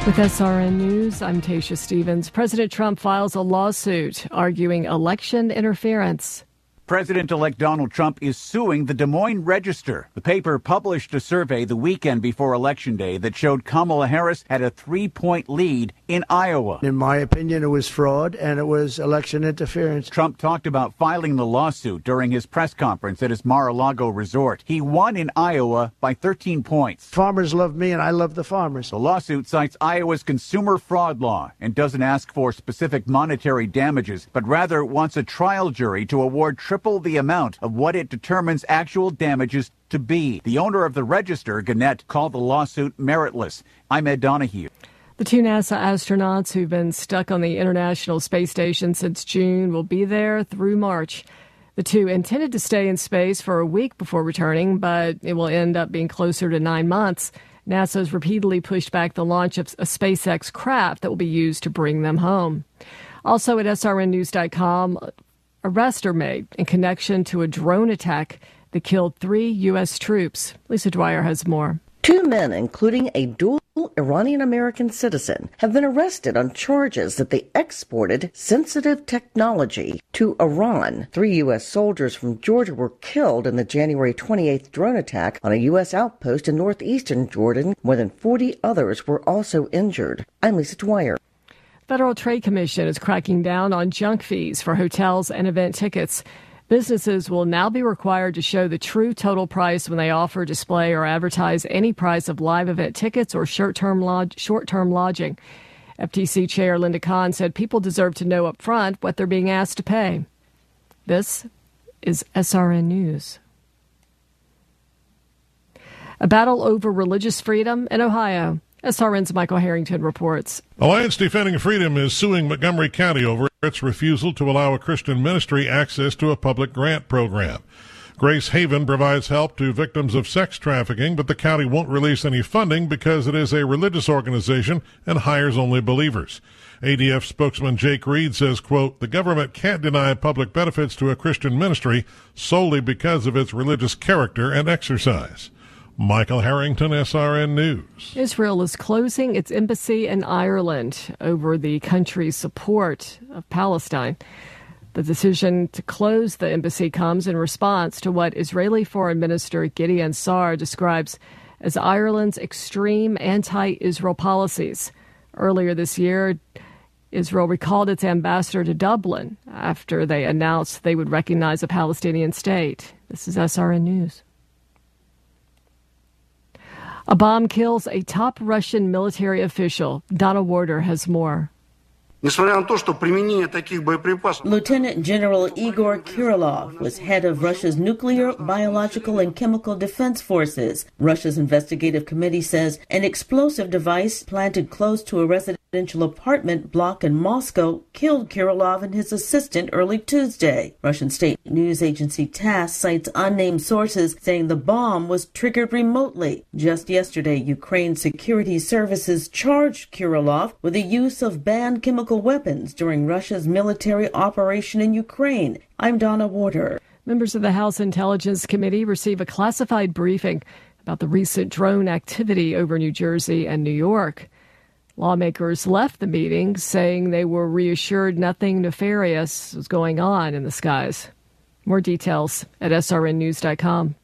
With SRN News, I'm Tasha Stevens. President Trump files a lawsuit arguing election interference. President-elect Donald Trump is suing the Des Moines Register. The paper published a survey the weekend before Election Day that showed Kamala Harris had a 3-point lead in Iowa. In my opinion, it was fraud and it was election interference. Trump talked about filing the lawsuit during his press conference at his Mar-a-Lago resort. He won in Iowa by 13 points. Farmers love me and I love the farmers. The lawsuit cites Iowa's consumer fraud law and doesn't ask for specific monetary damages, but rather wants a trial jury to award triple the amount of what it determines actual damages to be. The owner of the Register, Gannett, called the lawsuit meritless. I'm Ed Donahue. The two NASA astronauts who've been stuck on the International Space Station since June will be there through March. The two intended to stay in space for a week before returning, but it will end up being closer to 9 months. NASA's repeatedly pushed back the launch of a SpaceX craft that will be used to bring them home. Also at srnnews.com, arrests are made in connection to a drone attack that killed 3 U.S. troops. Lisa Dwyer has more. 2 men, including a dual Iranian-American citizen, have been arrested on charges that they exported sensitive technology to Iran. 3 U.S. soldiers from Georgia were killed in the January 28th drone attack on a U.S. outpost in northeastern Jordan. More than 40 others were also injured. I'm Lisa Dwyer. Federal Trade Commission is cracking down on junk fees for hotels and event tickets. Businesses will now be required to show the true total price when they offer, display, or advertise any price of live event tickets or short-term lodging. FTC Chair Linda Kahn said people deserve to know up front what they're being asked to pay. This is SRN News. A battle over religious freedom in Ohio. SRN's Michael Harrington reports. Alliance Defending Freedom is suing Montgomery County over its refusal to allow a Christian ministry access to a public grant program. Grace Haven provides help to victims of sex trafficking, but the county won't release any funding because it is a religious organization and hires only believers. ADF spokesman Jake Reed says, quote, the government can't deny public benefits to a Christian ministry solely because of its religious character and exercise. Michael Harrington, SRN News. Israel is closing its embassy in Ireland over the country's support of Palestine. The decision to close the embassy comes in response to what Israeli Foreign Minister Gideon Sa'ar describes as Ireland's extreme anti-Israel policies. Earlier this year, Israel recalled its ambassador to Dublin after they announced they would recognize a Palestinian state. This is SRN News. A bomb kills a top Russian military official. Donna Warder has more. Lieutenant General Igor Kirillov was head of Russia's nuclear, biological, and chemical defense forces. Russia's investigative committee says an explosive device planted close to a residential apartment block in Moscow killed Kirillov and his assistant early Tuesday. Russian state news agency TASS cites unnamed sources saying the bomb was triggered remotely. Just yesterday, Ukraine's security services charged Kirillov with the use of banned chemical weapons during Russia's military operation in Ukraine. I'm Donna Warder. Members of the House Intelligence Committee receive a classified briefing about the recent drone activity over New Jersey and New York. Lawmakers left the meeting saying they were reassured nothing nefarious was going on in the skies. More details at srnnews.com.